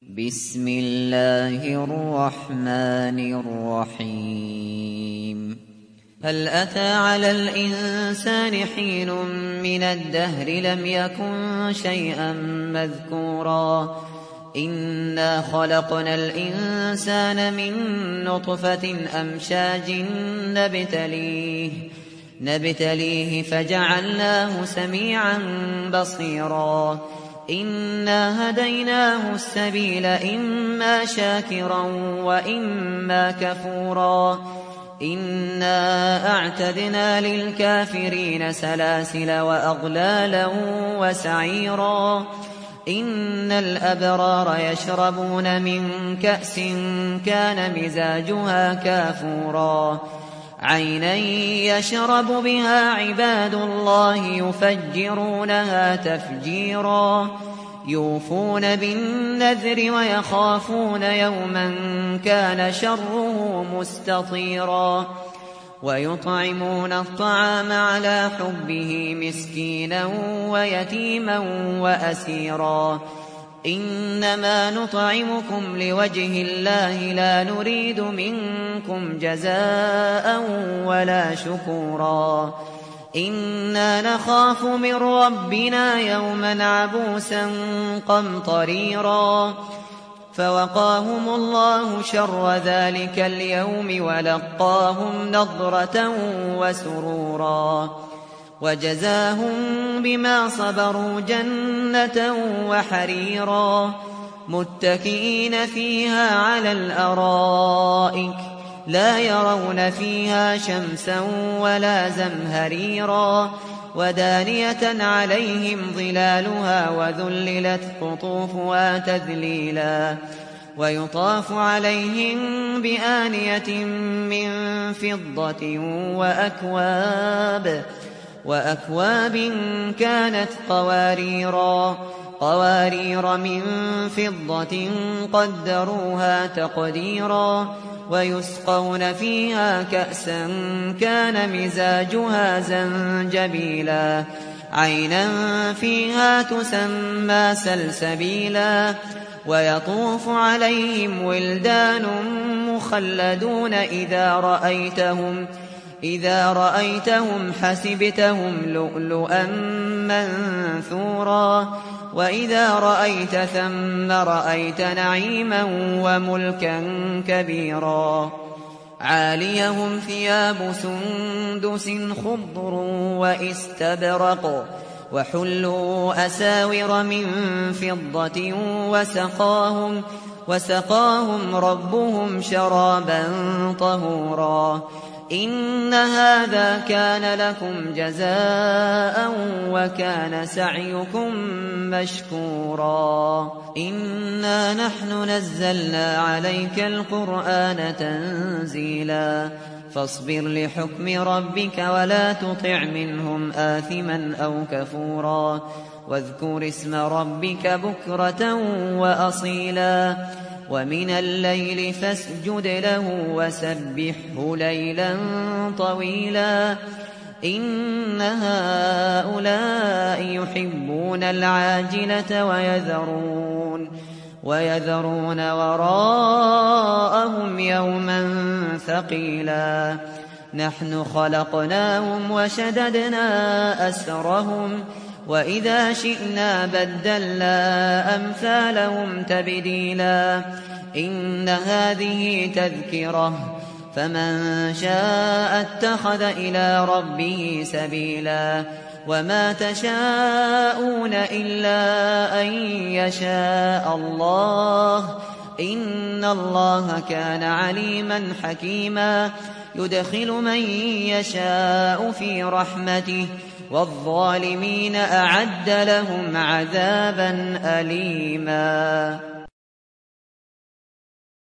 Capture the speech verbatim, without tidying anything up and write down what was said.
بسم الله الرحمن الرحيم هل أتى على الإنسان حين من الدهر لم يكن شيئا مذكورا إنا خلقنا الإنسان من نطفة أمشاج نبتليه نبتليه فجعلناه سميعا بصيرا إنا هديناه السبيل إما شاكرا وإما كفورا إنا أعتدنا للكافرين سلاسل وأغلالا وسعيرا إن الأبرار يشربون من كأس كان مزاجها كافورا عينا يشرب بها عباد الله يفجرونها تفجيرا يوفون بالنذر ويخافون يوما كان شره مستطيرا ويطعمون الطعام على حبه مسكينا ويتيما وأسيرا إنما نطعمكم لوجه الله لا نريد منكم جزاء ولا شكورا إنا نخاف من ربنا يوما عبوسا قمطريرا فوقاهم الله شر ذلك اليوم ولقاهم نضرة وسرورا وجزاهم بما صبروا جنة وحريرا متكئين فيها على الأرائك لا يرون فيها شمسا ولا زمهريرا ودانية عليهم ظلالها وذللت قطوفها تذليلا ويطاف عليهم بآنية من فضة وأكواب وأكواب كانت قواريرا قوارير من فضة قدروها تقديرا ويسقون فيها كأسا كان مزاجها زنجبيلا عينا فيها تسمى سلسبيلا ويطوف عليهم ولدان مخلدون إذا رأيتهم إذا رأيتهم حسبتهم لؤلؤا منثورا وإذا رأيت ثم رأيت نعيما وملكا كبيرا عاليهم ثياب سندس خضر وإستبرق وحلوا أساور من فضة وسقاهم, وسقاهم ربهم شرابا طهورا إن هذا كان لكم جزاء وكان سعيكم مشكورا إنا نحن نزلنا عليك القرآن تنزيلا فاصبر لحكم ربك ولا تطع منهم آثما أو كفورا واذكر اسم ربك بكرة وأصيلا ومن الليل فاسجد له وسبحه ليلا طويلا إن هؤلاء يحبون العاجلة ويذرون ويذرون وراءهم يوما ثقيلا نحن خلقناهم وشددنا أسرهم وإذا شئنا بدلنا أمثالهم تبديلا إن هذه تذكرة فمن شاء اتخذ إلى ربه سبيلا وما تشاءون إلا أن يشاء الله إن الله كان عليما حكيما يدخل من يشاء في رحمته والظالمين أعد لهم عذابا أليما.